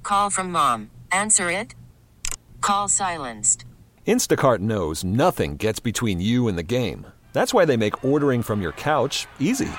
Call from mom. Answer it. Call silenced. Instacart knows nothing gets between you and the game. That's why they make ordering from your couch easy.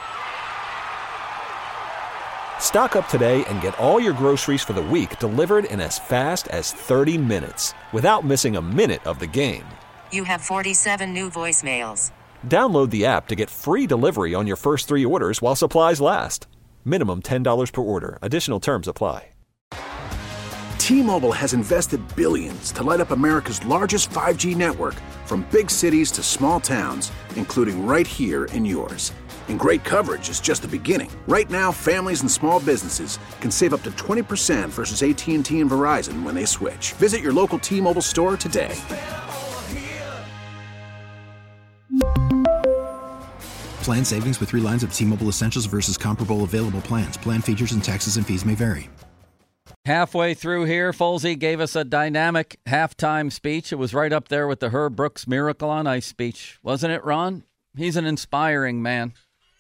Stock up today and get all your groceries for the week delivered in as fast as 30 minutes without missing a minute of the game. You have 47 new voicemails. Download the app to get free delivery on your first 3 orders while supplies last. Minimum $10 per order. Additional terms apply. T-Mobile has invested billions to light up America's largest 5G network, from big cities to small towns, including right here in yours. And great coverage is just the beginning. Right now, families and small businesses can save up to 20% versus AT&T and Verizon when they switch. Visit your local T-Mobile store today. Plan savings with 3 lines of T-Mobile Essentials versus comparable available plans. Plan features and taxes and fees may vary. Halfway through here, Folsey gave us a dynamic halftime speech. It was right up there with the Herb Brooks Miracle on Ice speech. Wasn't it, Ron? He's an inspiring man.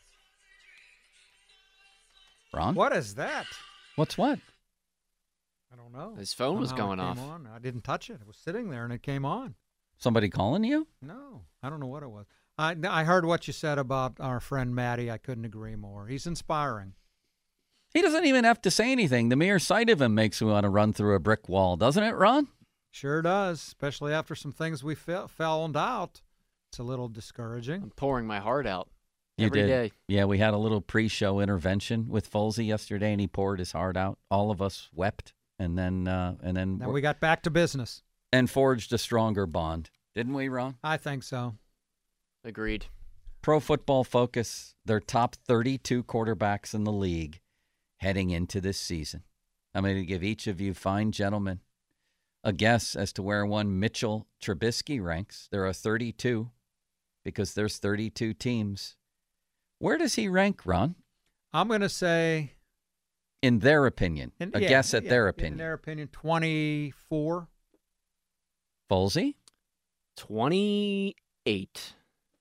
Ron? What is that? What's what? I don't know. His phone was going off. On. I didn't touch it. It was sitting there and it came on. Somebody calling you? No, I don't know what it was. I heard what you said about our friend Matty. I couldn't agree more. He's inspiring. He doesn't even have to say anything. The mere sight of him makes me want to run through a brick wall, doesn't it, Ron? Sure does, especially after some things we found out. It's a little discouraging. I'm pouring my heart out You every did. day. Yeah, we had a little pre-show intervention with Folsey yesterday, and he poured his heart out. All of us wept, and then we got back to business and forged a stronger bond, didn't we, Ron? I think so. Agreed. Pro Football Focus, their top 32 quarterbacks in the league heading into this season. I'm going to give each of you fine gentlemen a guess as to where one Mitchell Trubisky ranks. There are 32 because there's 32 teams. Where does he rank, Ron? I'm going to say, in their opinion, guess at their opinion. In their opinion, 24. Folsey? 28.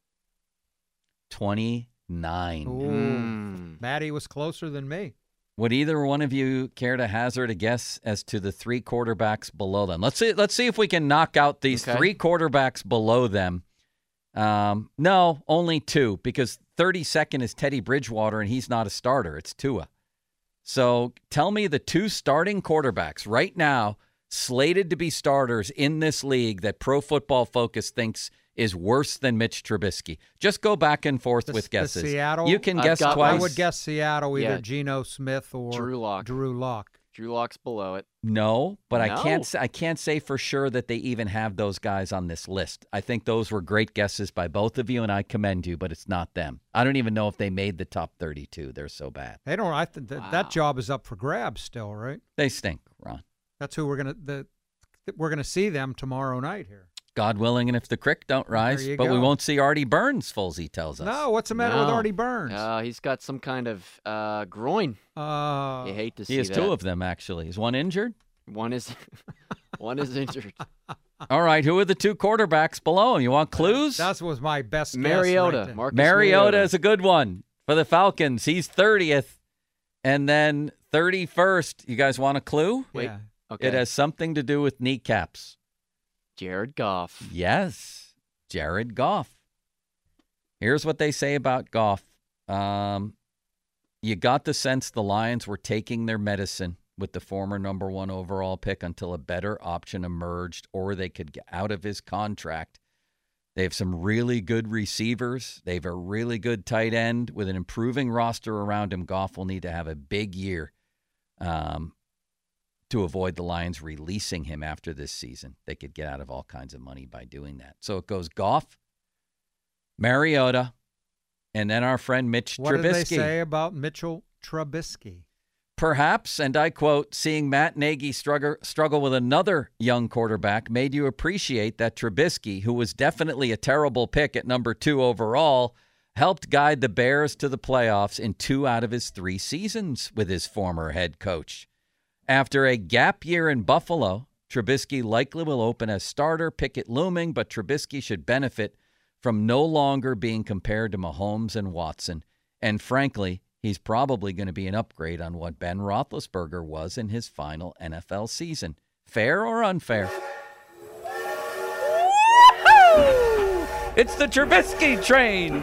29. Matty was closer than me. Would either one of you care to hazard a guess as to the 3 quarterbacks below them? Let's see if we can knock out these 3 quarterbacks below them. No, only 2, because 32nd is Teddy Bridgewater, and he's not a starter. It's Tua. So tell me the 2 starting quarterbacks right now slated to be starters in this league that Pro Football Focus thinks is worse than Mitch Trubisky. Just go back and forth with guesses. Seattle, you can guess twice. I would guess Seattle, either Geno Smith or Drew Lock. Drew Lock's below it. No, but no. I can't say for sure that they even have those guys on this list. I think those were great guesses by both of you, and I commend you, but it's not them. I don't even know if they made the top 32. They're so bad. They don't. That job is up for grabs still, right? They stink, Ron. That's who we're gonna see them tomorrow night here. God willing, and if the creek don't rise, but we won't see Artie Burns, Folsey tells us. No, what's the matter with Artie Burns? He's got some kind of groin. You hate to see that. He has 2 of them, actually. Is one injured? One is injured. All right, who are the 2 quarterbacks below him? You want clues? That was my best Mariota. guess. Marcus Mariota is a good one for the Falcons. He's 30th. And then 31st. You guys want a clue? Wait. Yeah. Okay. It has something to do with kneecaps. Jared Goff. Yes, Jared Goff. Here's what they say about Goff. You got the sense the Lions were taking their medicine with the former number 1 overall pick until a better option emerged or they could get out of his contract. They have some really good receivers. They have a really good tight end. With an improving roster around him, Goff will need to have a big year to avoid the Lions releasing him after this season. They could get out of all kinds of money by doing that. So it goes Goff, Mariota, and then our friend Mitch Trubisky. What did they say about Mitchell Trubisky? Perhaps, and I quote, seeing Matt Nagy struggle with another young quarterback made you appreciate that Trubisky, who was definitely a terrible pick at number 2 overall, helped guide the Bears to the playoffs in 2 out of his 3 seasons with his former head coach. After a gap year in Buffalo, Trubisky likely will open as starter, Pickett looming, but Trubisky should benefit from no longer being compared to Mahomes and Watson. And frankly, he's probably going to be an upgrade on what Ben Roethlisberger was in his final NFL season. Fair or unfair? It's the Trubisky train.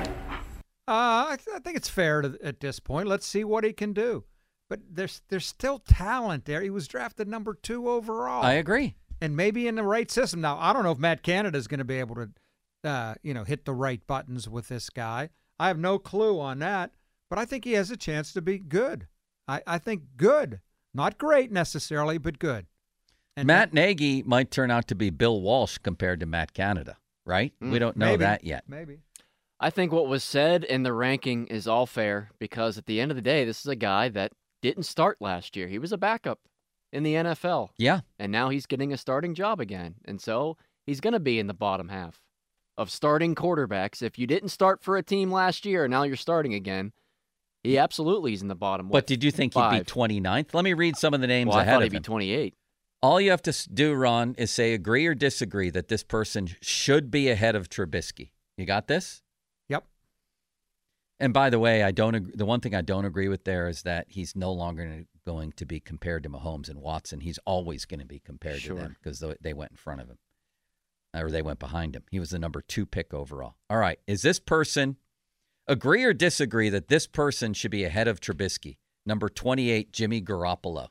I think it's fair at this point. Let's see what he can do. But there's still talent there. He was drafted number 2 overall. I agree. And maybe in the right system. Now, I don't know if Matt Canada is going to be able to, hit the right buttons with this guy. I have no clue on that. But I think he has a chance to be good. I think good. Not great necessarily, but good. And Matt Nagy might turn out to be Bill Walsh compared to Matt Canada, right? We don't know that yet. Maybe. I think what was said in the ranking is all fair because at the end of the day, this is a guy that didn't start last year. He was a backup in the NFL. Yeah. And now he's getting a starting job again. And so he's going to be in the bottom half of starting quarterbacks. If you didn't start for a team last year and now you're starting again, he absolutely is in the bottom. But did you think he'd be 29th? Let me read some of the names I ahead thought of he'd him. be 28. All you have to do, Ron, is say agree or disagree that this person should be ahead of Trubisky. You got this? Yep. And by the way, the one thing I don't agree with there is that he's no longer going to be compared to Mahomes and Watson. He's always going to be compared to them because they went in front of him. Or they went behind him. He was the number 2 pick overall. All right. Is this person, agree or disagree that this person should be ahead of Trubisky? Number 28, Jimmy Garoppolo.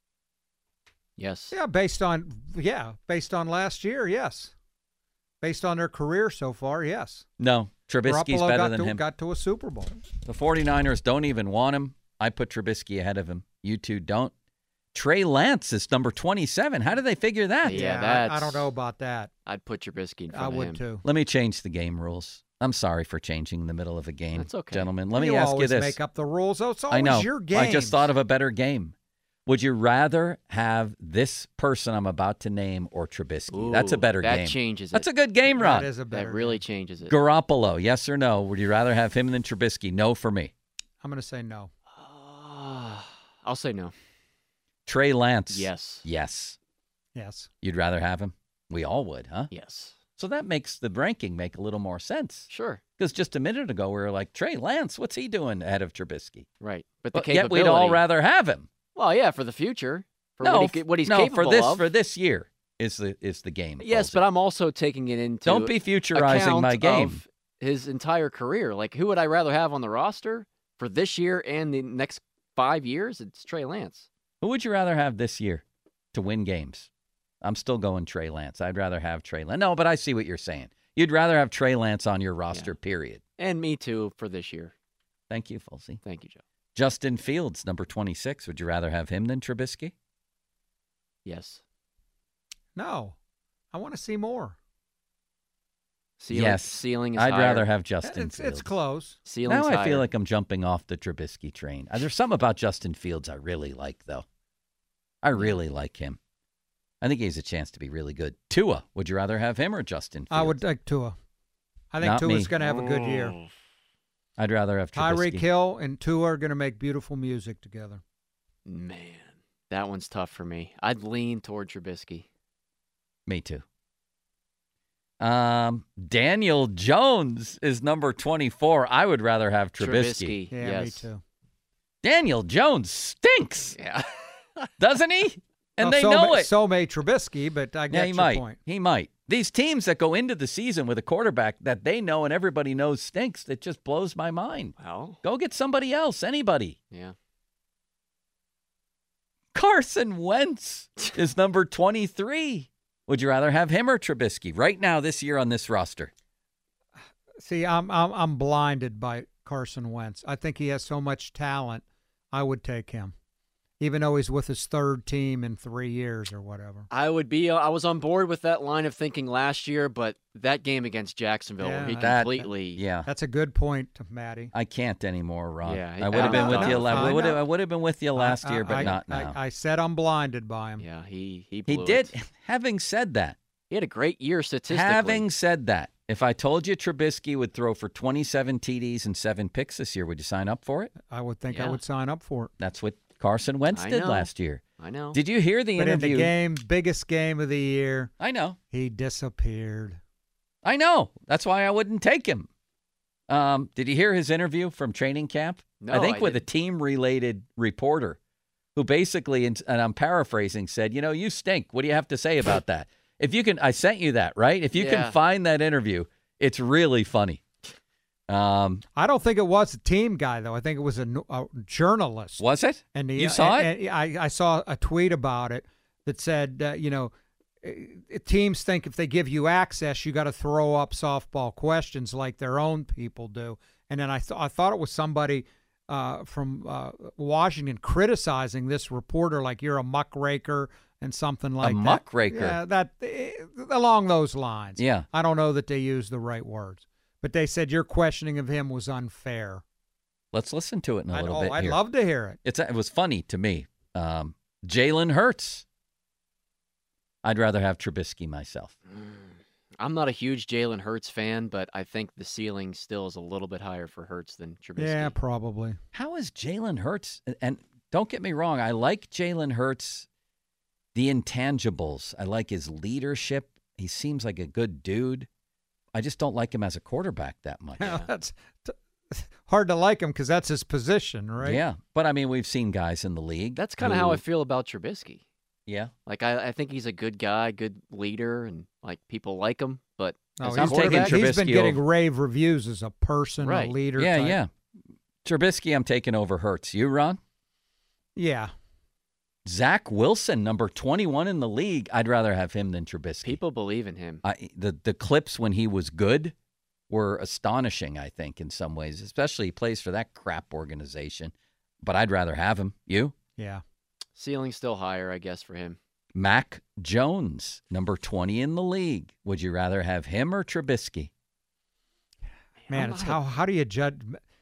Yes. Yeah, based on last year, yes. Based on their career so far, yes. No, Trubisky's better than him. Got to a Super Bowl. The 49ers don't even want him. I put Trubisky ahead of him. You two don't. Trey Lance is number 27. How did they figure that? Yeah, I don't know about that. I'd put Trubisky in front I of him. would too. Let me change the game rules. I'm sorry for changing in the middle of a game. That's okay. Gentlemen, let me ask you this. You always make up the rules. Oh, it's always I know. your game. I just thought of a better game. Would you rather have this person I'm about to name or Trubisky? Ooh, That's a better game. That changes it. That's a good game, Ron. That is a better That really game. changes it. Garoppolo, yes or no? Would you rather have him than Trubisky? No for me. I'm going to say no. I'll say no. Trey Lance. Yes. Yes. Yes. You'd rather have him? We all would, huh? Yes. So that makes the ranking make a little more sense. Sure. Because just a minute ago, we were like, Trey Lance, what's he doing ahead of Trubisky? Right. But the Yet capability. we'd all rather have him. Well, yeah, for the future. For No, what he's capable of. For this year is the game. Yes, Folsey. but I'm also taking it into Don't be futurizing account my game. of his entire career. Like, who would I rather have on the roster for this year and the next 5 years? It's Trey Lance. Who would you rather have this year to win games? I'm still going Trey Lance. I'd rather have Trey Lance. No, but I see what you're saying. You'd rather have Trey Lance on your roster, period. And me too for this year. Thank you, Folsey. Thank you, Joe. Justin Fields, number 26. Would you rather have him than Trubisky? Yes. No. I want to see more. Yes. Ceiling is I'd higher. rather have Justin Fields. It's close. Ceiling's Now I higher. feel like I'm jumping off the Trubisky train. There's something about Justin Fields I really like, though. I really like him. I think he has a chance to be really good. Tua, would you rather have him or Justin Fields? I would like Tua. I think Not Tua's me. going to have a good year. I'd rather have Trubisky. Tyreek Hill and Tua are going to make beautiful music together. Man, that one's tough for me. I'd lean toward Trubisky. Me too. Daniel Jones is number 24. I would rather have Trubisky. Yeah, yes. me too. Daniel Jones stinks, Yeah. doesn't he? And Well, they so know may, it. So may Trubisky, but I Yeah, get he your might. point. He might. These teams that go into the season with a quarterback that they know and everybody knows stinks, that just blows my mind. Well, Go get somebody else, anybody. yeah. Carson Wentz is number 23. Would you rather have him or Trubisky right now this year on this roster? See, I'm blinded by Carson Wentz. I think he has so much talent. I would take him, even though he's with his third team in 3 years or whatever. I was on board with that line of thinking last year, but that game against Jacksonville, where he Yeah. completely. Yeah. That's a good point, Matty. I can't anymore, Ron. Yeah, I would have been with you. I know. I would have been with you last year, but not now. I said I'm blinded by him. Yeah, he He blew did. it. Having said that, He had a great year statistically. having said that, if I told you Trubisky would throw for 27 TDs and 7 picks this year, would you sign up for it? I would think I Yeah. would sign up for it. That's what Carson Wentz I did know. last year. I know. Did you hear the But in interview? the game, biggest game of the year, I know. he disappeared. I know. That's why I wouldn't take him. Did you hear his interview from training camp? No, I think I with a didn't. team-related reporter who basically, and I'm paraphrasing, said, you stink. What do you have to say about that? If you can, I sent you that, right? If you can find that interview, it's really funny. I don't think it was a team guy, though. I think it was a journalist. Was it? And you saw it? And I saw a tweet about it that said, teams think if they give you access, you got to throw up softball questions like their own people do. And then I thought it was somebody from Washington criticizing this reporter like you're a muckraker and something like that. A muckraker? Yeah, along those lines. Yeah. I don't know that they used the right words. But they said your questioning of him was unfair. Let's listen to it in a little bit. I'd here. love to hear it. It was funny to me. Jalen Hurts. I'd rather have Trubisky myself. I'm not a huge Jalen Hurts fan, but I think the ceiling still is a little bit higher for Hurts than Trubisky. Yeah, probably. How is Jalen Hurts? And don't get me wrong, I like Jalen Hurts, the intangibles. I like his leadership. He seems like a good dude. I just don't like him as a quarterback that much. Yeah, that's hard to like him because that's his position, right? Yeah, but I mean, we've seen guys in the league. That's kind of how I feel about Trubisky. Yeah. Like, I think he's a good guy, good leader, and, like, people like him. But as a I'm taking quarterback, he's been Trubisky getting over. rave reviews as a person, Right. a leader. Yeah, type. yeah. Trubisky, I'm taking over Hurts. You, Ron? Yeah. Zach Wilson, number 21 in the league. I'd rather have him than Trubisky. people believe in him. The clips when he was good were astonishing, I think, in some ways, especially he plays for that crap organization. But I'd rather have him. You? Yeah. Ceiling's still higher, I guess, for him. Mac Jones, number 20 in the league. Would you rather have him or Trubisky? Man, it's how do you judge?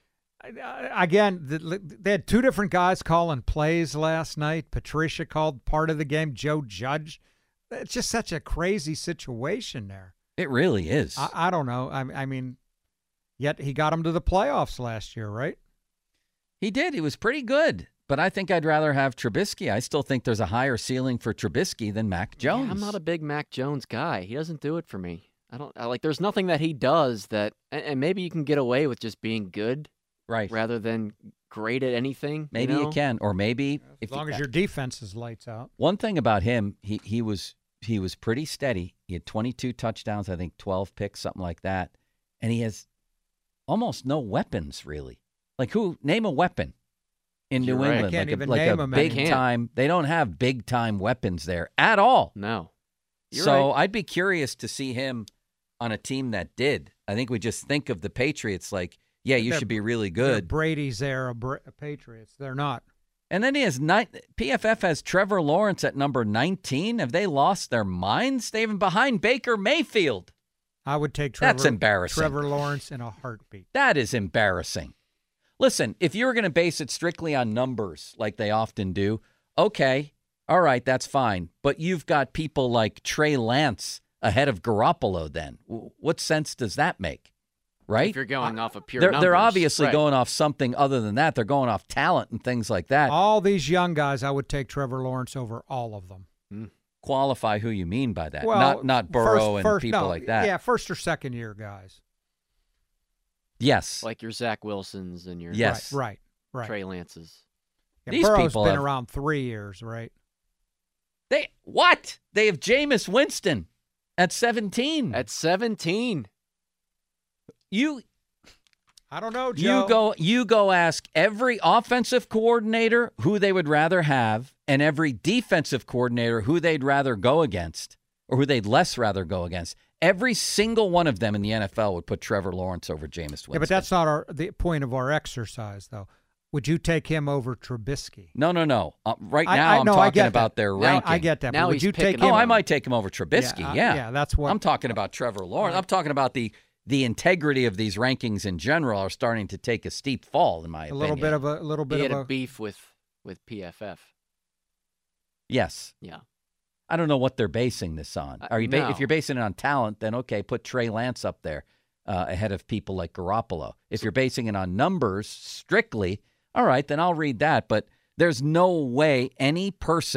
Again, they had two different guys calling plays last night. Patricia called part of the game. Joe Judge. It's just such a crazy situation there. It really is. I don't know. I mean, yet he got him to the playoffs last year, right? He did. He was pretty good. But I think I'd rather have Trubisky. I still think there's a higher ceiling for Trubisky than Mac Jones. Yeah, I'm not a big Mac Jones guy. He doesn't do it for me. There's nothing that he does that, and maybe you can get away with just being good, right, rather than great at anything. Maybe you can, or maybe as long as your defense is lights out. One thing about him, he was pretty steady. He had 22 touchdowns, I think 12 picks, something like that, and he has almost no weapons really. Like name a weapon in New Right. England, Can't like even a name them big anymore. time. They don't have big time weapons there at all. No. You're So right. I'd be curious to see him on a team that did. I think we just think of the Patriots like, yeah, you They're- should be really They're good. Brady's era Patriots. They're not. And then he has PFF has Trevor Lawrence at number 19. Have they lost their minds? They're even behind Baker Mayfield. I would take Trevor. That's embarrassing. Trevor Lawrence in a heartbeat. That is embarrassing. Listen, if you were going to base it strictly on numbers like they often do, okay, all right, that's fine. But you've got people like Trey Lance ahead of Garoppolo then. What sense does that make? Right? If you're going off of pure They're numbers. obviously right. going off something other than that. They're going off talent and things like that. All these young guys, I would take Trevor Lawrence over all of them. Qualify who you mean by that. Well, not Burrow first, and people no, like that. Yeah, first or second year guys. Yes. Like your Zach Wilsons and your Yes. Right. Trey Lances. Yeah, These Burrow's people been have- around 3 years, right? They have Jameis Winston at 17. At 17. I don't know, Joe. You go ask every offensive coordinator who they would rather have and every defensive coordinator who they'd rather go against or who they'd less rather go against. Every single one of them in the NFL would put Trevor Lawrence over Jameis Winston. Yeah, but that's not the point of our exercise, though. Would you take him over Trubisky? No. Right now, I I'm know, I talking get about that. their Now, ranking. I get that. Now But would he's you take picking him? Oh, I might take him over Trubisky. Yeah, yeah, that's what I'm talking about Trevor Lawrence. I'm talking about the integrity of these rankings in general are starting to take a steep fall, in my a opinion. little bit He of had a a beef with PFF. Yes. Yeah. I don't know what they're basing this on. Are you no. if you're basing it on talent, then okay, put Trey Lance up there ahead of people like Garoppolo. If you're basing it on numbers strictly, all right, then I'll read that. But there's no way any person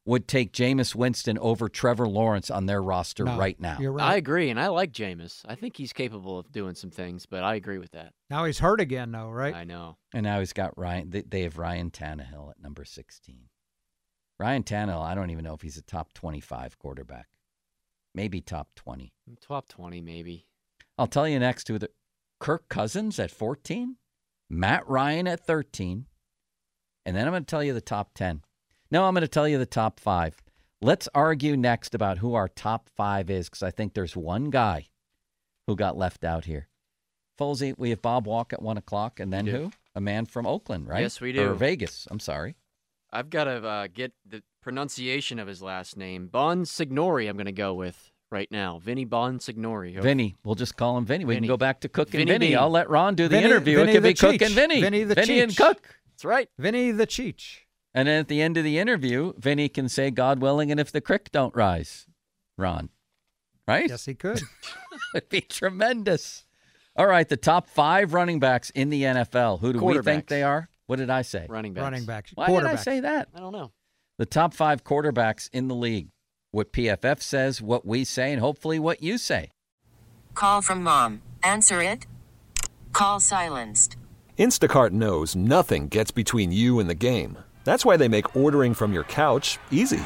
would take Jameis Winston over Trevor Lawrence on their roster right now. You're right. I agree, and I like Jameis. I think he's capable of doing some things, but I agree with that. Now he's hurt again, though, right? I know. And now he's got Ryan. They have Ryan Tannehill at number 16. Ryan Tannehill, I don't even know if he's a top 25 quarterback. Maybe top 20. Top 20, maybe. I'll tell you next to Kirk Cousins at 14, Matt Ryan at 13, and then I'm going to tell you the top 10. No, I'm going to tell you the top 5. Let's argue next about who our top 5 is, because I think there's one guy who got left out here. Folsey, we have Bob Walk at 1 o'clock, and then who? A man from Oakland, right? Yes, we do. Or Vegas, I'm sorry. I've got to get the pronunciation of his last name. Bonsignori I'm going to go with right now. Vinny Bonsignori. Vinny. We'll just call him Vinny. We can Vinny. go back to Cook and Vinny Vinny. B. I'll let Ron do the Vinny- interview. Vinny It could the be Cook Cheech. and Vinny. Vinny the Vinny and Cheech. Cook. That's right. Vinny the Cheech. And then at the end of the interview, Vinny can say, God willing, and if the creek don't rise, Ron. Right? Yes, he could. It'd be tremendous. All right, the top 5 running backs in the NFL. Who do we think Quarterbacks. they are? What did I say? Running backs. Running backs. Why did I Quarterbacks. say that? I don't know. The top 5 quarterbacks in the league. What PFF says, what we say, and hopefully what you say. Call from mom. Answer it. Call silenced. Instacart knows nothing gets between you and the game. That's why they make ordering from your couch easy.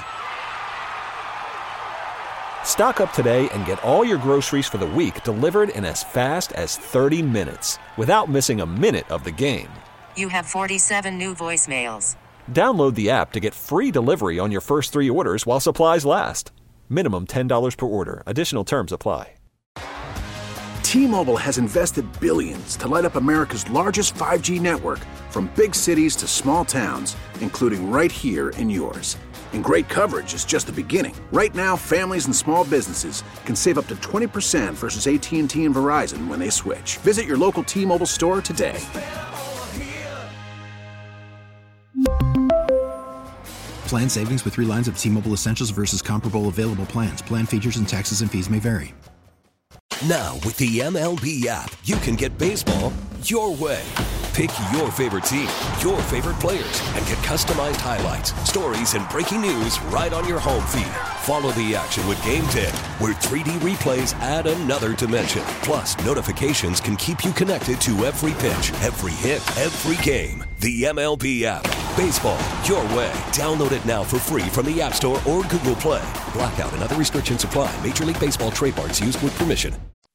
Stock up today and get all your groceries for the week delivered in as fast as 30 minutes without missing a minute of the game. You have 47 new voicemails. Download the app to get free delivery on your first 3 orders while supplies last. Minimum $10 per order. Additional terms apply. T-Mobile has invested billions to light up America's largest 5G network, from big cities to small towns, including right here in yours. And great coverage is just the beginning. Right now, families and small businesses can save up to 20% versus AT&T and Verizon when they switch. Visit your local T-Mobile store today. Plan savings with 3 lines of T-Mobile Essentials versus comparable available plans. Plan features and taxes and fees may vary. Now, with the MLB app, you can get baseball your way. Pick your favorite team, your favorite players, and get customized highlights, stories, and breaking news right on your home feed. Follow the action with Game 10, where 3D replays add another dimension. Plus, notifications can keep you connected to every pitch, every hit, every game. The MLB app. Baseball your way. Download it now for free from the App Store or Google Play. Blackout and other restrictions apply. Major League Baseball trademarks used with permission.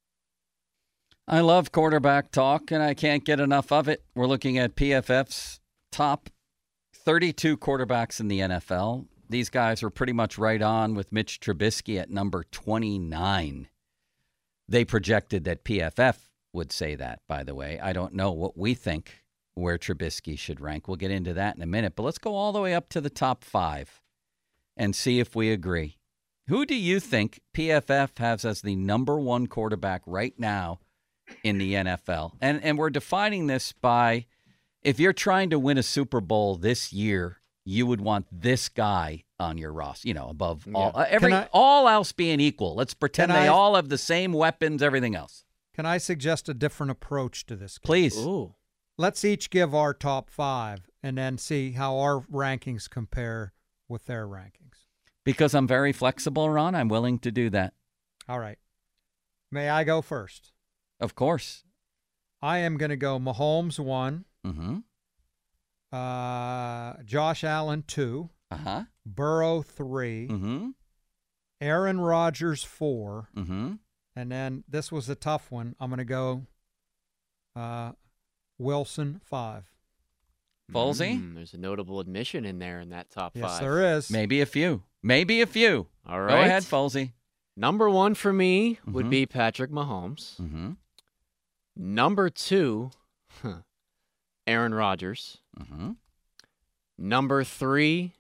I love quarterback talk, and I can't get enough of it. We're looking at PFF's top 32 quarterbacks in the NFL. These guys are pretty much right on with Mitch Trubisky at number 29. They projected that PFF would say that, by the way. I don't know what we think where Trubisky should rank. We'll get into that in a minute, but let's go all the way up to the top 5 and see if we agree. Who do you think PFF has as the number 1 quarterback right now in the NFL? And we're defining this by, if you're trying to win a Super Bowl this year, you would want this guy on your roster, above all else being equal. Let's pretend they all have the same weapons, everything else. Can I suggest a different approach to this? Please. Ooh. Let's each give our top 5 and then see how our rankings compare with their rankings. Because I'm very flexible, Ron, I'm willing to do that. All right. May I go first? Of course. I am going to go Mahomes 1, Mm-hmm. Josh Allen 2, Uh-huh. Burrow 3, Mm-hmm. Aaron Rodgers 4, Mm-hmm. and then this was a tough one. I'm going to go Wilson 5. Folsey? There's a notable admission in there in that top 5. Yes, there is. Maybe a few. Maybe a few. All right. Go ahead, Folsey. Number 1 for me Mm-hmm. would be Patrick Mahomes. Mm-hmm. Number 2, Aaron Rodgers. Mm-hmm. Number 3,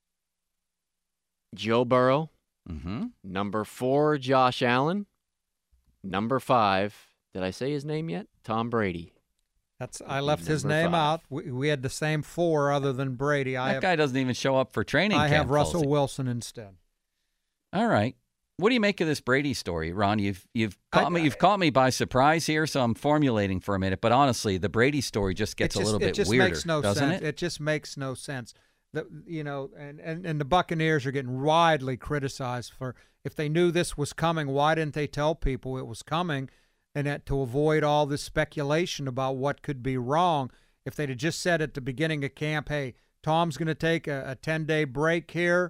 Joe Burrow. Mm-hmm. Number 4, Josh Allen. Number 5, did I say his name yet? Tom Brady. I left his Number name 5. out. We had the same 4 other than Brady. That guy doesn't even show up for training I camp, have Russell Folsey. Wilson instead. All right. What do you make of this Brady story, Ron? You've caught me by surprise here, so I'm formulating for a minute. But honestly, the Brady story just gets a little bit weirder, makes no doesn't sense. it? It just makes no sense. And the Buccaneers are getting widely criticized for, if they knew this was coming, why didn't they tell people it was coming, and that to avoid all this speculation about what could be wrong. If they'd have just said at the beginning of camp, hey, Tom's going to take a 10-day break here,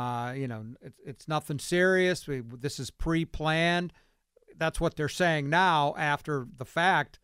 it's nothing serious. This is pre-planned. That's what they're saying now after the fact.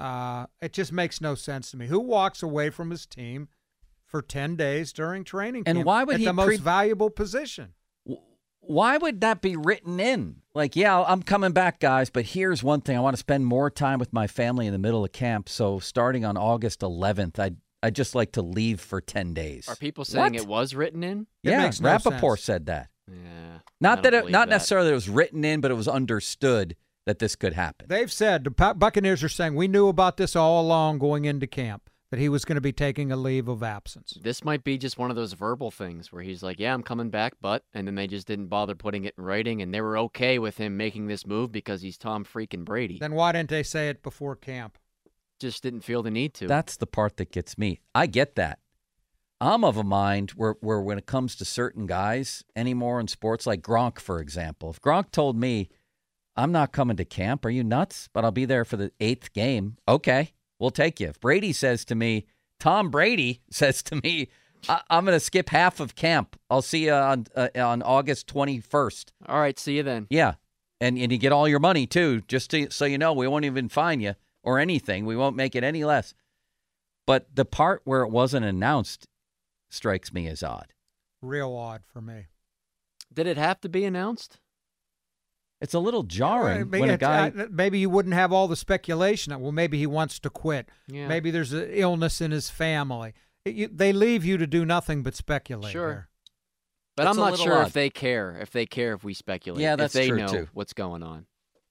It just makes no sense to me. Who walks away from his team for 10 days during training camp and why would at he the most valuable position? Why would that be written in? Like, yeah, I'm coming back, guys, but here's one thing. I want to spend more time with my family in the middle of camp, so starting on August 11th, I'd just like to leave for 10 days. Are people saying What? it was written in? Yeah, makes no Rappaport sense. said that. Yeah. Not necessarily that it was written in, but it was understood that this could happen. They've said, the Buccaneers are saying, we knew about this all along going into camp, that he was going to be taking a leave of absence. This might be just one of those verbal things where he's like, yeah, I'm coming back, and then they just didn't bother putting it in writing, and they were okay with him making this move because he's Tom freaking Brady. Then why didn't they say it before camp? Just didn't feel the need to. That's the part that gets me. I get that. I'm of a mind where when it comes to certain guys anymore in sports, like Gronk, for example, if Gronk told me, I'm not coming to camp, are you nuts? But I'll be there for the 8th game. Okay, we'll take you. If Brady says to me, Tom Brady says to me, I'm going to skip half of camp. I'll see you on August 21st. All right, see you then. Yeah, and you get all your money, too, so you know we won't even fine you or anything. We won't make it any less. But the part where it wasn't announced strikes me as odd. Real odd for me. Did it have to be announced? It's a little jarring Maybe when a guy... Maybe you wouldn't have all the speculation that, well, maybe he wants to quit. Yeah. Maybe there's an illness in his family. They leave you to do nothing but speculate. Sure. There. But It's I'm a not little sure odd. if they care. If they care if we speculate. Yeah, that's if they true, know too. what's going on.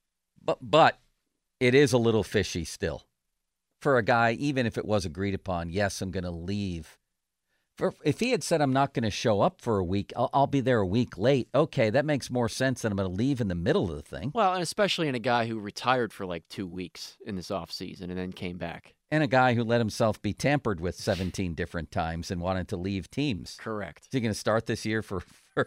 But it is a little fishy still. For a guy, even if it was agreed upon, yes, I'm going to leave. If he had said, I'm not going to show up for a week, I'll be there a week late, okay, that makes more sense than I'm going to leave in the middle of the thing. Well, and especially in a guy who retired for like 2 weeks in this offseason and then came back. And a guy who let himself be tampered with 17 different times and wanted to leave teams. Correct. Is he going to start this year for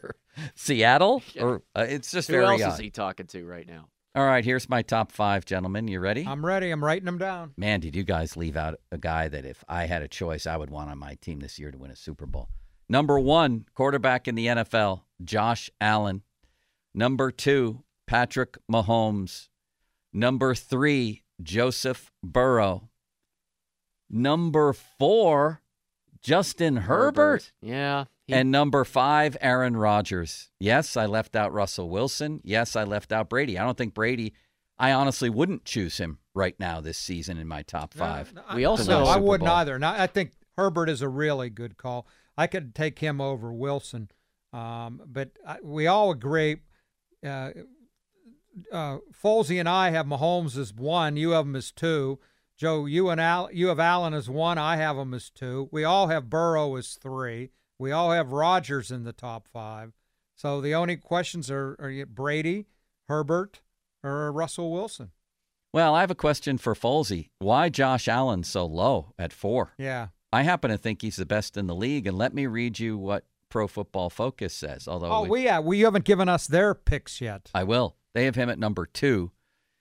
Seattle? Yeah. Or it's just Who very else odd. is he talking to right now? All right, here's my top 5, gentlemen. You ready? I'm ready. I'm writing them down. Man, did you guys leave out a guy that if I had a choice, I would want on my team this year to win a Super Bowl? Number 1, quarterback in the NFL, Josh Allen. Number 2, Patrick Mahomes. Number 3, Joseph Burrow. Number 4, Justin Herbert. Yeah. And number 5, Aaron Rodgers. Yes, I left out Russell Wilson. Yes, I left out Brady. I don't think Brady, I honestly wouldn't choose him right now this season in my top 5. We also- No, I Super wouldn't Bowl. either. Now, I think Herbert is a really good call. I could take him over Wilson. But we all agree, Folsey and I have Mahomes as 1. You have him as 2. Joe, you have Allen as 1. I have him as 2. We all have Burrow as 3. We all have Rodgers in the top 5. So the only questions are Brady, Herbert, or Russell Wilson. Well, I have a question for Folsey. Why Josh Allen so low at 4? Yeah. I happen to think he's the best in the league, and let me read you what Pro Football Focus says. Although you haven't given us their picks yet. I will. They have him at number 2.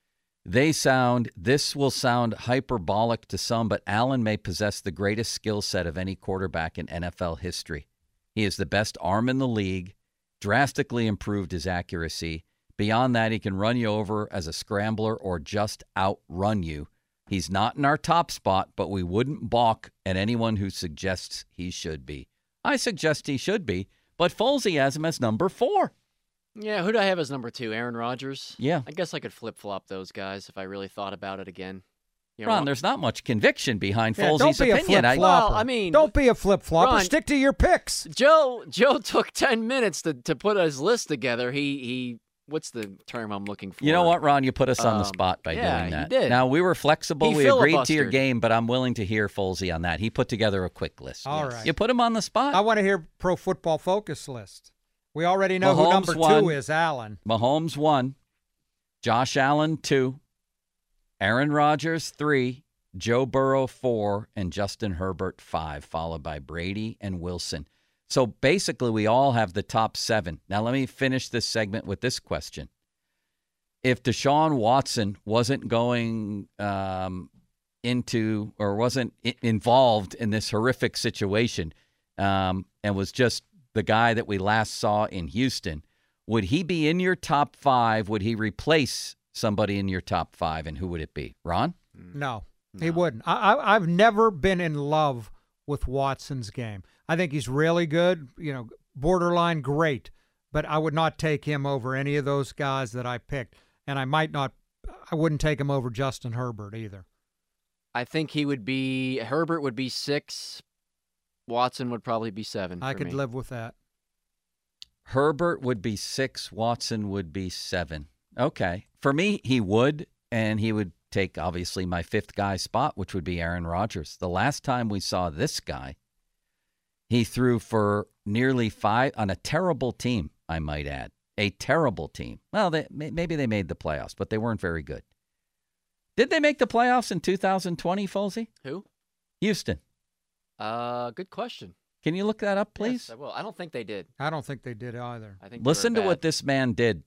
This will sound hyperbolic to some, but Allen may possess the greatest skill set of any quarterback in NFL history. He is the best arm in the league, drastically improved his accuracy. Beyond that, he can run you over as a scrambler or just outrun you. He's not in our top spot, but we wouldn't balk at anyone who suggests he should be. I suggest he should be, but Folsey has him as number 4. Yeah, who do I have as number 2? Aaron Rodgers? Yeah. I guess I could flip-flop those guys if I really thought about it again. You know, Ron, there's not much conviction behind Yeah, Folsey's don't be a opinion. flip-flopper. Well, I mean, don't be a flip-flopper. Ron, Stick to your picks. Joe took 10 minutes to put his list together. He what's the term I'm looking for? You know what, Ron? You put us on the spot by yeah, doing that. he did. Now, we were flexible. He We agreed to your filibustered. game, but I'm willing to hear Folsey on that. He put together a quick list. All right. You put him on the spot? I want to hear Pro Football Focus list. We already know who Mahomes number 2 1. is, Allen. Mahomes 1, Josh Allen 2, Aaron Rodgers 3, Joe Burrow 4, and Justin Herbert 5, followed by Brady and Wilson. So basically, we all have the top 7. Now, let me finish this segment with this question. If Deshaun Watson wasn't going into or wasn't involved in this horrific situation and was just the guy that we last saw in Houston, would he be in your top 5? Would he replace somebody in your top 5, and who would it be? Ron? No, he wouldn't. I've never been in love with Watson's game. I think he's really good, borderline great, but I would not take him over any of those guys that I picked, and I wouldn't take him over Justin Herbert either. I think Herbert would be 6, Watson would probably be 7. I could live with that. Herbert would be 6, Watson would be 7. Okay. For me, he would, and he would take, obviously, my 5th guy spot, which would be Aaron Rodgers. The last time we saw this guy, he threw for nearly 5 on a terrible team, I might add. A terrible team. Well, maybe they made the playoffs, but they weren't very good. Did they make the playoffs in 2020, Folsey? Who? Houston. Good question. Can you look that up, please? Yes, I will. I don't think they did. I don't think they did either. I think Listen to what this man did.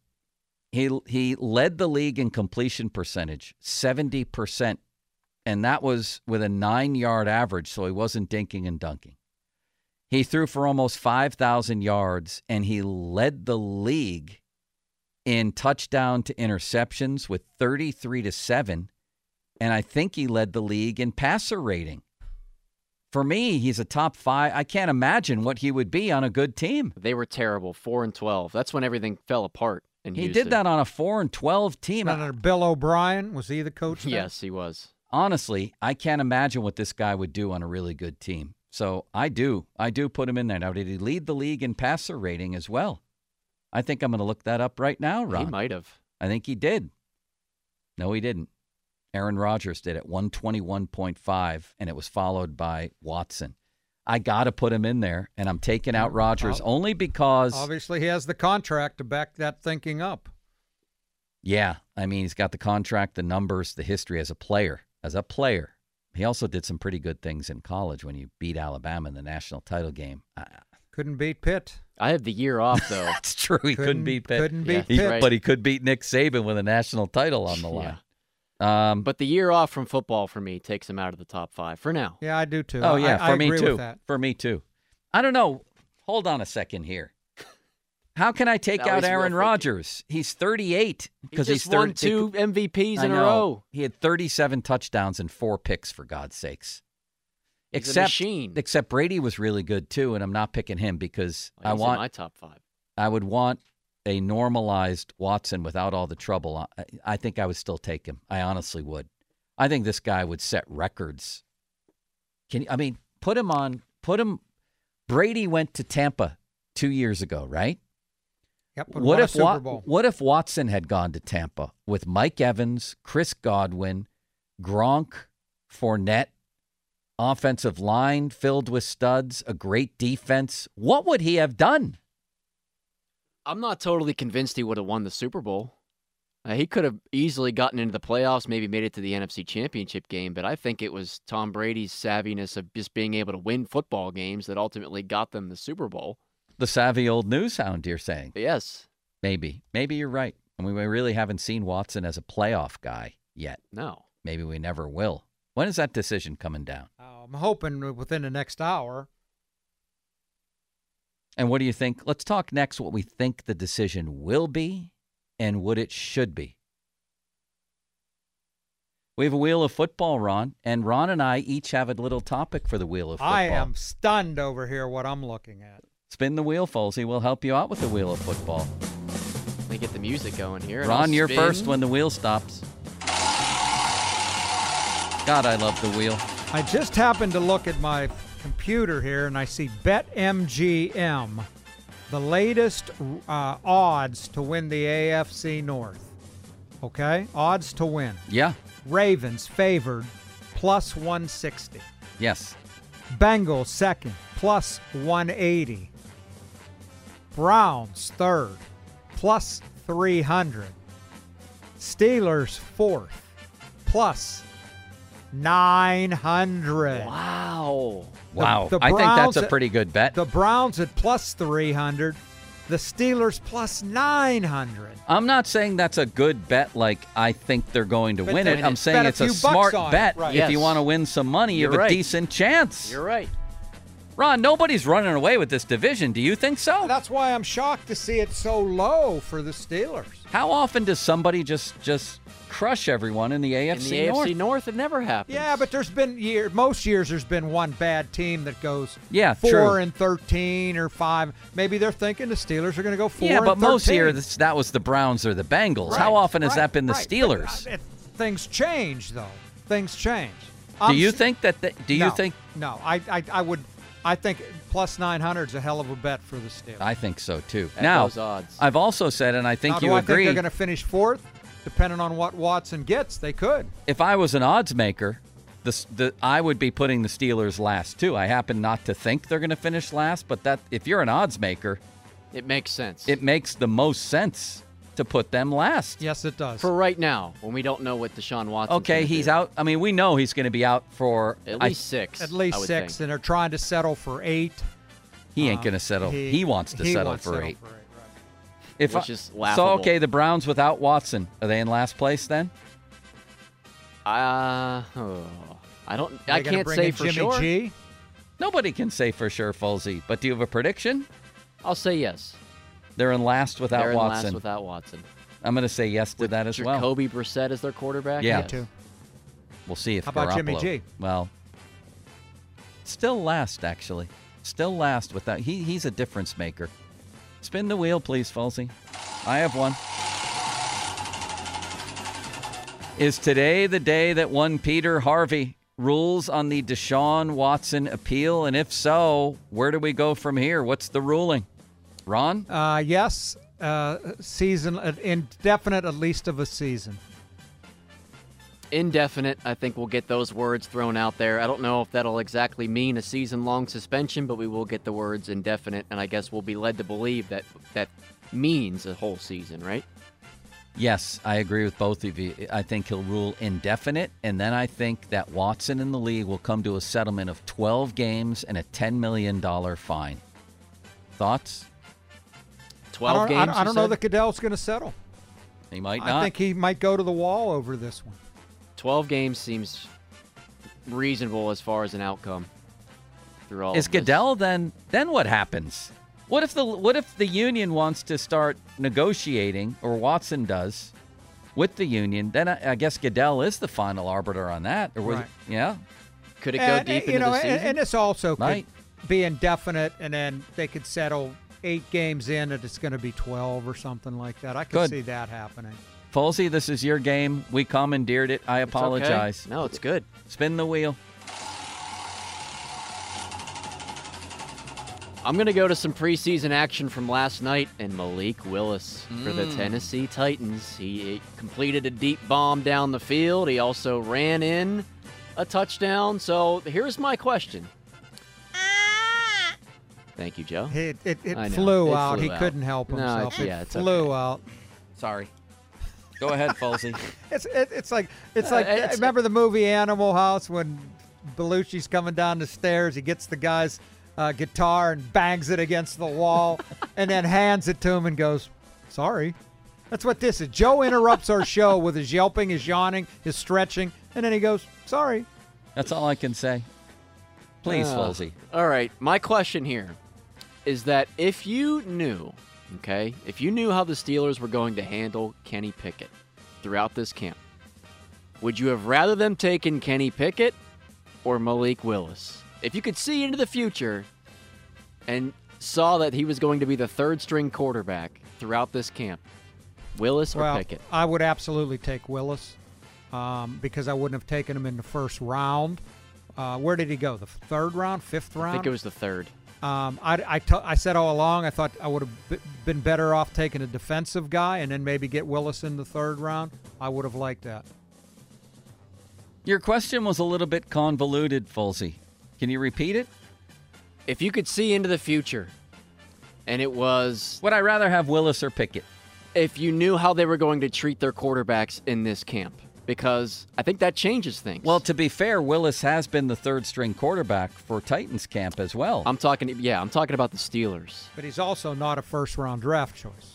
He led the league in completion percentage, 70%, and that was with a 9-yard average, so he wasn't dinking and dunking. He threw for almost 5,000 yards, and he led the league in touchdown to interceptions with 33-7, and I think he led the league in passer rating. For me, he's a top 5. I can't imagine what he would be on a good team. They were terrible, 4-12. That's when everything fell apart in Houston. He did that on a 4-12 team. Bill O'Brien, was he the coach there? Yes, he was. Honestly, I can't imagine what this guy would do on a really good team. So I do put him in there. Now, did he lead the league in passer rating as well? I think I'm going to look that up right now, Ron. He might have. I think he did. No, he didn't. Aaron Rodgers did at 121.5, and it was followed by Watson. I got to put him in there, and I'm taking out Rodgers only because... Obviously, he has the contract to back that thinking up. Yeah, I mean, he's got the contract, the numbers, the history as a player. As a player. He also did some pretty good things in college when you beat Alabama in the national title game. Couldn't beat Pitt. I have the year off, though. That's true. He couldn't beat Pitt. Couldn't beat Pitt. Right. But he could beat Nick Saban with a national title on the line. Yeah. But the year off from football for me takes him out of the top 5 for now. Yeah, I do too. Oh, yeah, I for me agree too. with that. For me too. I don't know. Hold on a second here. How can I take out Aaron Rodgers? He's 38 because he's won 2 MVPs in a row. He had 37 touchdowns and 4 picks, for God's sakes. He's a machine. Except Brady was really good too, and I'm not picking him because he's in my top 5. I would want a normalized Watson without all the trouble. I think I would still take him. I honestly would. I think this guy would set records. Put him. Brady went to Tampa 2 years ago, right? Yep. What if Watson had gone to Tampa with Mike Evans, Chris Godwin, Gronk, Fournette, offensive line filled with studs, a great defense? What would he have done? I'm not totally convinced he would have won the Super Bowl. He could have easily gotten into the playoffs, maybe made it to the NFC Championship game, but I think it was Tom Brady's savviness of just being able to win football games that ultimately got them the Super Bowl. The savvy old news hound, you're saying? Yes. Maybe you're right. I mean, we really haven't seen Watson as a playoff guy yet. No. Maybe we never will. When is that decision coming down? I'm hoping within the next hour. And what do you think? Let's talk next what we think the decision will be and what it should be. We have a Wheel of Football, Ron, and Ron and I each have a little topic for the Wheel of Football. I am stunned over here what I'm looking at. Spin the wheel, Folsey. We'll help you out with the Wheel of Football. Let me get the music going here. Ron, you're first when the wheel stops. God, I love the wheel. I just happened to look at my computer here, and I see BetMGM, the latest odds to win the AFC North. Okay? Odds to win. Yeah. Ravens favored, plus 160. Yes. Bengals second, plus 180. Browns third, plus 300. Steelers fourth, plus 900. Wow. Wow. The I think Browns that's a pretty good bet. The Browns at plus 300. The Steelers plus 900. I'm not saying that's a good bet like I think they're going to Bet win that- it. I'm saying bet a it's a few smart bucks on it, bet. right. If Yes. you want to win some money, you You're have a right. decent chance. You're right. Ron, nobody's running away with this division. Do you think so? That's why I'm shocked to see it so low for the Steelers. How often does somebody just crush everyone in the AFC In the North? AFC North, it never happens. Yeah, but there's been most years there's been one bad team that goes 4-13 or 5. Maybe they're thinking the Steelers are going to go 4-13. Yeah, but most years that was the Browns or the Bengals. How often has that been the Steelers? But, things change, though. Things change. Do you think that? No, I think plus 900 is a hell of a bet for the Steelers. I think so too. At Now, those odds. I've also said, and I think now, you do agree. I think they're going to finish 4th? Depending on what Watson gets, they could. If I was an odds maker, I would be putting the Steelers last too. I happen not to think they're going to finish last, but if you're an odds maker, it makes sense. It makes the most sense to put them last. Yes, it does. For right now, when we don't know what Deshaun Watson. Okay, he's out. I mean, we know he's going to be out for at least 6. At least 6, and they're trying to settle for 8. He ain't going to settle. He wants to settle for 8. Which is laughable. So, okay, the Browns without Watson, are they in last place then? I can't say for Jimmy sure. G? Nobody can say for sure, Folsey. But do you have a prediction? I'll say yes. They're in last without They're in Watson. last without Watson. I'm going to say yes to that as well. Jacoby Brissett as their quarterback? Yeah. Yes. Too. We'll see if How about Jimmy Garoppolo- G? Well, still last, actually. Still last without. He's a difference maker. Spin the wheel, please, Folsey. I have one. Is today the day that one Peter Harvey rules on the Deshaun Watson appeal? And if so, where do we go from here? What's the ruling? Ron? Yes. Season indefinite, at least of a season. Indefinite, I think we'll get those words thrown out there. I don't know if that'll exactly mean a season-long suspension, but we will get the words indefinite, and I guess we'll be led to believe that that means a whole season, right? Yes, I agree with both of you. I think he'll rule indefinite, and then I think that Watson and the league will come to a settlement of 12 games and a $10 million fine. Thoughts? 12 games, I don't know that Goodell's going to settle. He might not. I think he might go to the wall over this one. 12 games seems reasonable as far as an outcome through all Is of this. Goodell then what happens? What if the union wants to start negotiating, or Watson does, with the union? Then I guess Goodell is the final arbiter on that. Or was Right. Yeah. Could it go deep into the season? And this also Might. could be indefinite, and then they could settle 8 games in that it's going to be 12 or something like that. I could Good. see that happening. Folsey, this is your game. We commandeered it. I It's okay. apologize. No, it's good. Spin the wheel. I'm going to go to some preseason action from last night, and Malik Willis for the Tennessee Titans. He completed a deep bomb down the field. He also ran in a touchdown. So here's my question. Thank you, Joe. It I know. flew It out. flew He out. couldn't help No, himself. it's It flew okay. out. Sorry. Go ahead, Folsey. It's like it's- remember the movie Animal House when Belushi's coming down the stairs. He gets the guy's guitar and bangs it against the wall, and then hands it to him and goes, "Sorry." That's what this is. Joe interrupts our show with his yelping, his yawning, his stretching, and then he goes, "Sorry." That's all I can say. Please, Folsey. All right. My question here is that if you knew how the Steelers were going to handle Kenny Pickett throughout this camp, would you have rather them taken Kenny Pickett or Malik Willis? If you could see into the future and saw that he was going to be the third-string quarterback throughout this camp, Willis or Pickett? I would absolutely take Willis because I wouldn't have taken him in the first round. Where did he go? The 3rd round, 5th round? I think it was the 3rd. I said all along I thought I would have been better off taking a defensive guy and then maybe get Willis in the 3rd round. I would have liked that. Your question was a little bit convoluted, Folsey. Can you repeat it? If you could see into the future, and it was... Would I rather have Willis or Pickett? If you knew how they were going to treat their quarterbacks in this camp, because I think that changes things. Well, to be fair, Willis has been the third-string quarterback for Titans camp as well. I'm talking about the Steelers. But he's also not a first-round draft choice.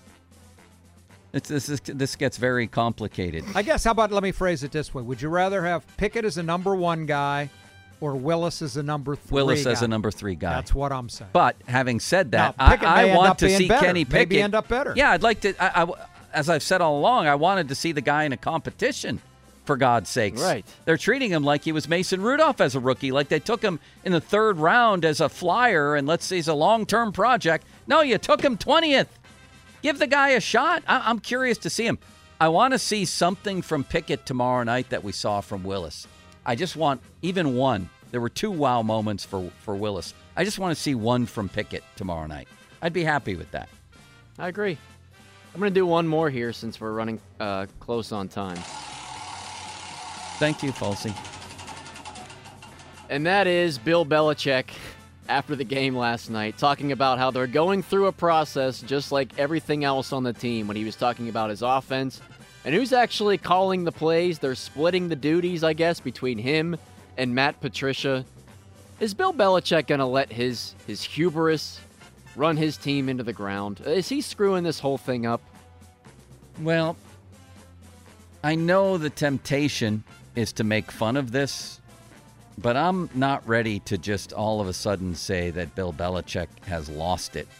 This gets very complicated. I guess, how about, let me phrase it this way. Would you rather have Pickett as a number 1 guy or Willis as a number 3 Willis guy? as a number 3 guy. That's what I'm saying. But having said that, Now, Pickett may I end want up to being see better. Kenny Pickett. Maybe end up better. Yeah, I'd like to. As I've said all along, I wanted to see the guy in a competition, for God's sakes. Right. They're treating him like he was Mason Rudolph as a rookie, like they took him in the 3rd round as a flyer, and let's say he's a long-term project. No, you took him 20th. Give the guy a shot. I'm curious to see him. I want to see something from Pickett tomorrow night that we saw from Willis. I just want even one. There were 2 wow moments for Willis. I just want to see one from Pickett tomorrow night. I'd be happy with that. I agree. I'm going to do one more here since we're running close on time. Thank you, Folsey. And that is Bill Belichick after the game last night, talking about how they're going through a process just like everything else on the team when he was talking about his offense. And who's actually calling the plays? They're splitting the duties, I guess, between him and Matt Patricia. Is Bill Belichick going to let his hubris run his team into the ground? Is he screwing this whole thing up? Well, I know the temptation is to make fun of this, but I'm not ready to just all of a sudden say that Bill Belichick has lost it.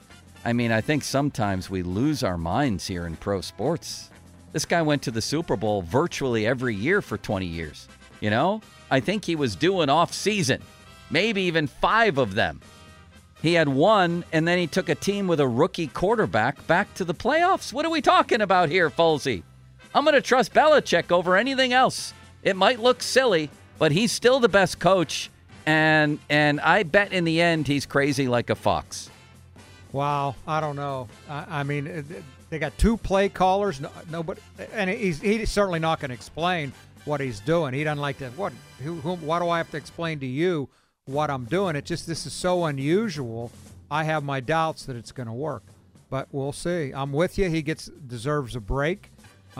I mean, I think sometimes we lose our minds here in pro sports. This guy went to the Super Bowl virtually every year for 20 years. You know, I think he was doing off-season, maybe even 5 of them. He had 1, and then he took a team with a rookie quarterback back to the playoffs. What are we talking about here, Folsey? I'm going to trust Belichick over anything else. It might look silly, but he's still the best coach, and I bet in the end he's crazy like a fox. Wow, I don't know. I mean, they got 2 play callers. Nobody, and he's certainly not going to explain what he's doing. He doesn't like to. Why do I have to explain to you what I'm doing? This is so unusual. I have my doubts that it's going to work, but we'll see. I'm with you. He deserves a break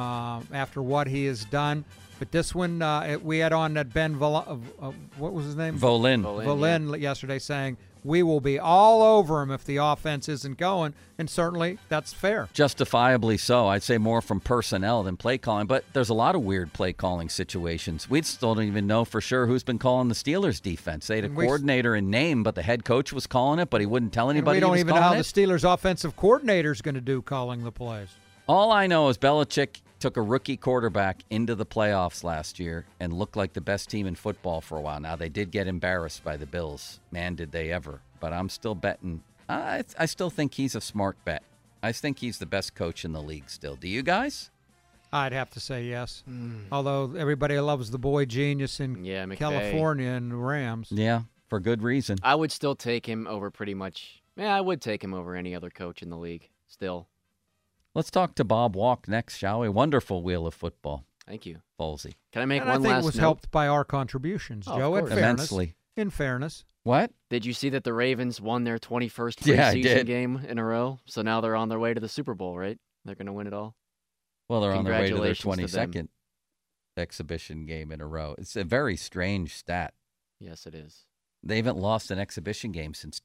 after what he has done. But this one, we had on that Ben, what was his name? Volin yesterday saying, we will be all over him if the offense isn't going, and certainly that's fair. Justifiably so. I'd say more from personnel than play calling, but there's a lot of weird play calling situations. We still don't even know for sure who's been calling the Steelers defense. They had a coordinator in name, but the head coach was calling it, but he wouldn't tell anybody. We don't even know how the Steelers offensive coordinator is going to do calling the plays. All I know is Belichick took a rookie quarterback into the playoffs last year and looked like the best team in football for a while. Now, they did get embarrassed by the Bills. Man, did they ever. But I'm still betting. I still think he's a smart bet. I think he's the best coach in the league still. Do you guys? I'd have to say yes. Although everybody loves the boy genius in California and Rams. Yeah, for good reason. I would still take him over pretty much. Yeah, I would take him over any other coach in the league still. Let's talk to Bob Walk next, shall we? Wonderful Wheel of Football. Thank you. Folsey. Can I make one last note? I think it was helped by our contributions, Joe, Immensely. In fairness. What? Did you see that the Ravens won their 21st preseason game in a row? So now they're on their way to the Super Bowl, right? They're going to win it all? Well, they're on their way to their 22nd exhibition game in a row. It's a very strange stat. Yes, it is. They haven't lost an exhibition game since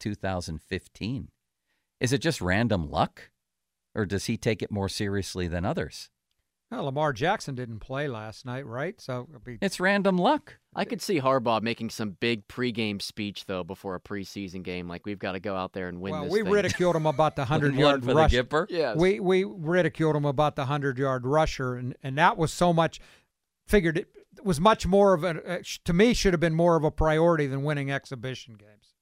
2015. Is it just random luck? Or does he take it more seriously than others? Well, Lamar Jackson didn't play last night, right? So it's random luck. I could see Harbaugh making some big pregame speech, though, before a preseason game. Like, we've got to go out there and win this thing. We ridiculed him about the 100-yard rusher. Yes. We ridiculed him about the 100-yard rusher, and that was so much – figured it was much more of a – to me, should have been more of a priority than winning exhibition games.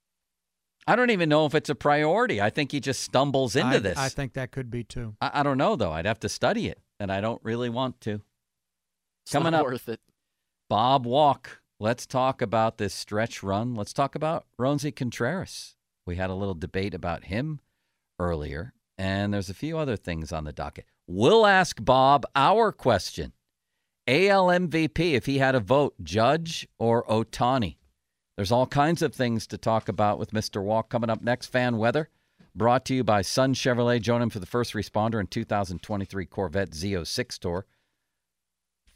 I don't even know if it's a priority. I think he just stumbles into this. I think that could be, too. I don't know, though. I'd have to study it, and I don't really want to. It's Coming not up, worth it. Bob Walk. Let's talk about this stretch run. Let's talk about Roansy Contreras. We had a little debate about him earlier, and there's a few other things on the docket. We'll ask Bob our question. AL MVP, if he had a vote, Judge or Ohtani? There's all kinds of things to talk about with Mr. Walk coming up next. Fan Weather, brought to you by Sun Chevrolet. Join him for the first responder and 2023 Corvette Z06 tour.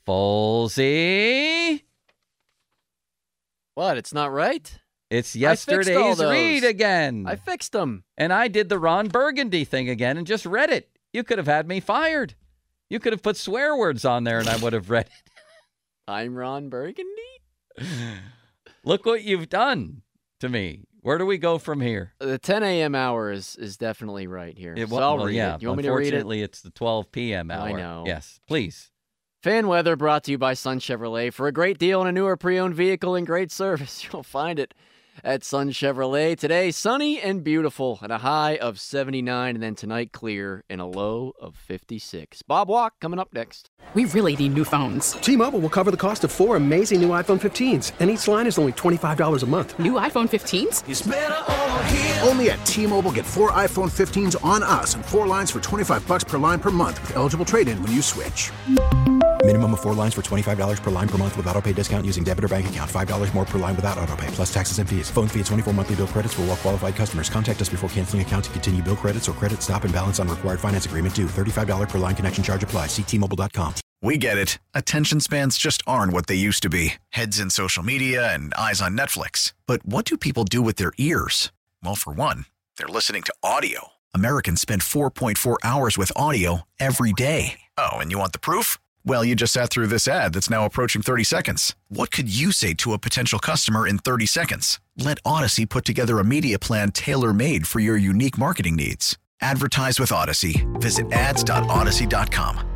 Folsey. What? It's not right? It's yesterday's read again. I fixed them. And I did the Ron Burgundy thing again and just read it. You could have had me fired. You could have put swear words on there and I would have read it. I'm Ron Burgundy? Look what you've done to me. Where do we go from here? The 10 a.m. hour is definitely right here. So I'll read it. You want me to read it? Unfortunately, it's the 12 p.m. hour. I know. Yes, please. Fan weather brought to you by Sun Chevrolet. For a great deal on a newer pre-owned vehicle and great service, you'll find it at Sun Chevrolet. Today, sunny and beautiful and a high of 79, and then tonight clear and a low of 56. Bob Walk coming up next. We really need new phones. T-Mobile will cover the cost of 4 amazing new iPhone 15s, and each line is only $25 a month. New iPhone 15s? It's better over here. Only at T-Mobile, get 4 iPhone 15s on us and 4 lines for $25 per line per month with eligible trade-in when you switch. Minimum of 4 lines for $25 per line per month with autopay discount using debit or bank account. $5 more per line without autopay, plus taxes and fees. Phone fee at 24 monthly bill credits for well-qualified customers. Contact us before canceling account to continue bill credits or credit stop and balance on required finance agreement due. $35 per line connection charge applies. See T-Mobile.com. We get it. Attention spans just aren't what they used to be. Heads in social media and eyes on Netflix. But what do people do with their ears? Well, for one, they're listening to audio. Americans spend 4.4 hours with audio every day. Oh, and you want the proof? Well, you just sat through this ad that's now approaching 30 seconds. What could you say to a potential customer in 30 seconds? Let Odyssey put together a media plan tailor-made for your unique marketing needs. Advertise with Odyssey. Visit ads.odyssey.com.